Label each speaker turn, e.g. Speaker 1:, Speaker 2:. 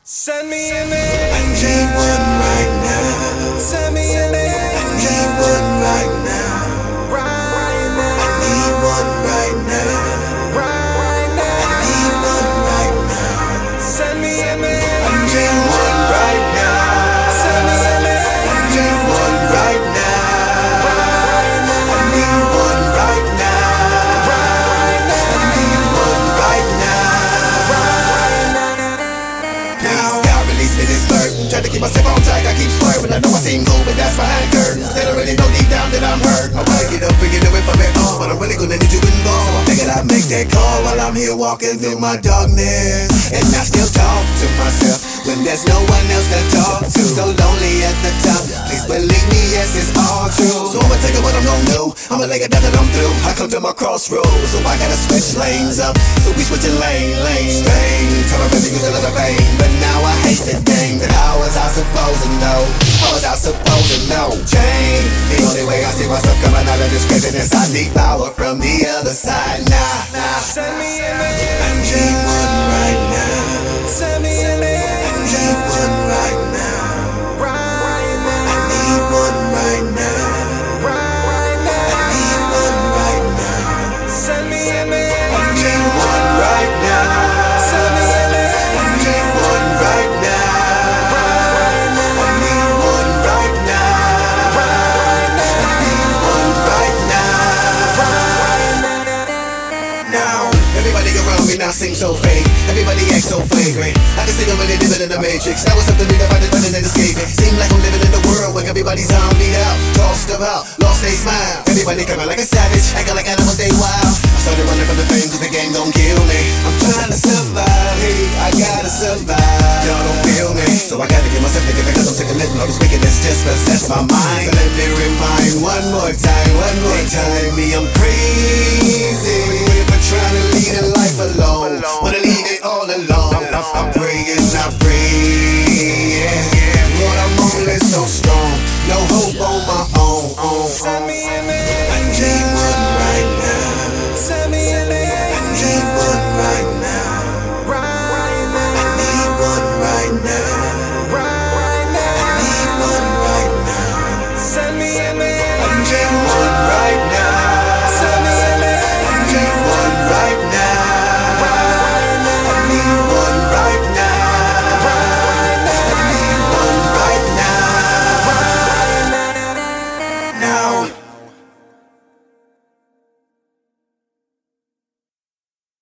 Speaker 1: Send me an angel.
Speaker 2: I need one right now.
Speaker 1: Send me an angel.
Speaker 2: I need one right now.
Speaker 1: Right now.
Speaker 2: I need one right now.
Speaker 1: Right now.
Speaker 2: I need one right now.
Speaker 1: Send me an angel.
Speaker 2: I need one right now.
Speaker 1: Send me an angel.
Speaker 2: I need one right now. I need one right now. I need one right now. Please, God, release me this burden. Try to keep myself on track, I keep swerving. I know I seem cool, but that's behind curtains. They don't really know deep down that I'm hurt. I wanna get up and get away from it all, but I'm really gonna need you involved. So I figured I'd make that call while I'm here walking through my darkness. And I still talk to myself when there's no one else to talk to. So lonely at the top, please believe me, yes, it's all true. So I'ma take it what I'm gonna do, I'ma lay it down that I'm through. I come to my crossroads, so I gotta switch lanes up. So we switching lanes. Strange, time I really use a lot of pain, but now I hate the game that I was supposed to know. Change, the only way I see myself coming out of this craziness. I need power from the other side. Nah.
Speaker 1: Send me an
Speaker 2: I
Speaker 1: angel.
Speaker 2: need one right now.
Speaker 1: Send me an
Speaker 2: I
Speaker 1: angel.
Speaker 2: need one right now.
Speaker 1: Right
Speaker 2: I
Speaker 1: now.
Speaker 2: need one right now.
Speaker 1: Right
Speaker 2: I
Speaker 1: now.
Speaker 2: need one right now.
Speaker 1: Send me an
Speaker 2: I
Speaker 1: angel.
Speaker 2: need one right now.
Speaker 1: Send me an
Speaker 2: I
Speaker 1: angel.
Speaker 2: need one right now. I need one right now. I need one right now. Now, everybody around me now seems so fake. Everybody acts so flagrant. I can see them when they living in the matrix. Now it's up to me to find it running and escaping. Seem like I'm living in a world where everybody's zombied out, tossed about, lost they smile. Everybody coming like a savage, acting like animals they wild. I started running from the fame 'cause the game gon' kill me. I'm trying to